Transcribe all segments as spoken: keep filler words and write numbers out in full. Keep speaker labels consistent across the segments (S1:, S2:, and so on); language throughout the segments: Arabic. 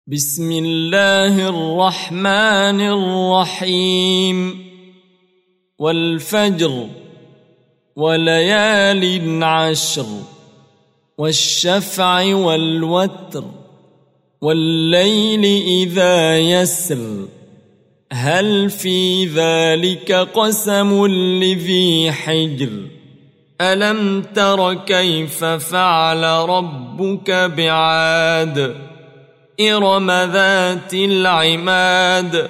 S1: بسم الله الرحمن الرحيم. والفجر وليال عشر والشفع والوتر والليل إذا يسر هل في ذلك قسم لذي حجر ألم تر كيف فعل ربك بعاد إرم ذات العماد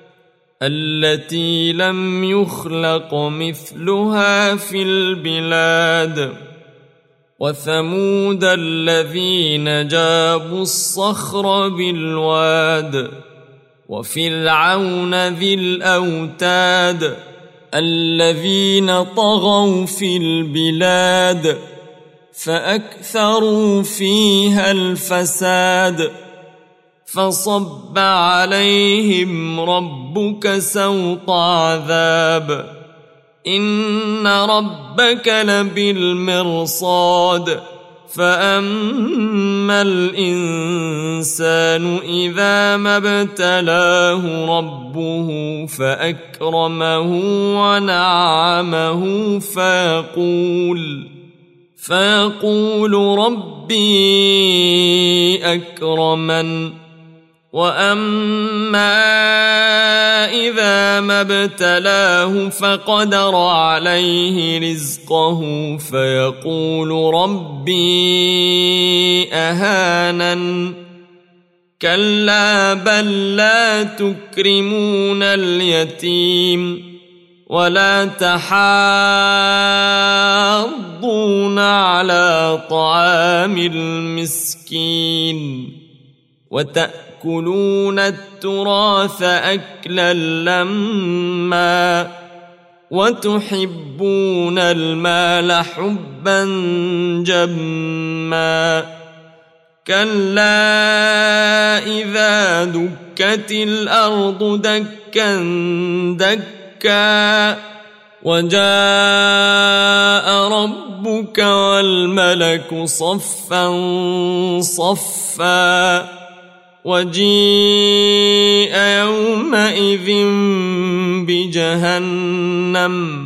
S1: التي لم يخلق مثلها في البلاد وثمود الذين جابوا الصخر بالواد وفرعون ذي الأوتاد الذين طغوا في البلاد فأكثروا فيها الفساد فصب عليهم ربك سوط عذاب إن ربك لبالمرصاد فأما الإنسان إذا ما ابتلاه ربه فأكرمه ونعمه فيقول فيقول ربي أكرمن وأما إذا ما ابتلاه فقدر عليه رزقه فيقول ربي أهانن كلا بل لا تكرمون اليتيم ولا تحاضون على طعام المسكين وتأكلون التراث أكلا لما وتحبون المال حبا جما كلا إذا دكت الأرض دكا دكا وجاء ربك والملك صفا صفا وجيء يومئذ بجهنم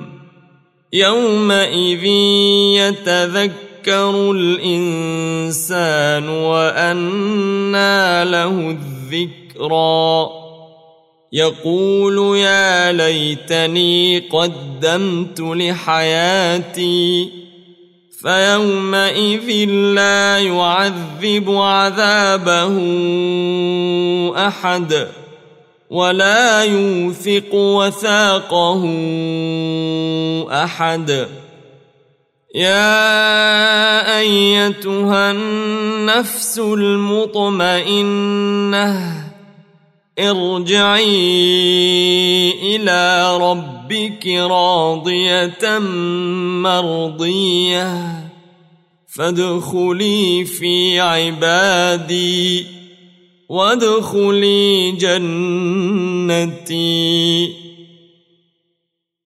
S1: يومئذ يتذكر الإنسان وأنى له الذكرى يقول يا ليتني قدمت لحياتي فيومئذ لا يعذب عذابه أحد ولا يوثق وثاقه أحد يا أيتها النفس المطمئنة ارجعي إلى ربك راضية مرضية فادخلي في عبادي وادخلي جنتي.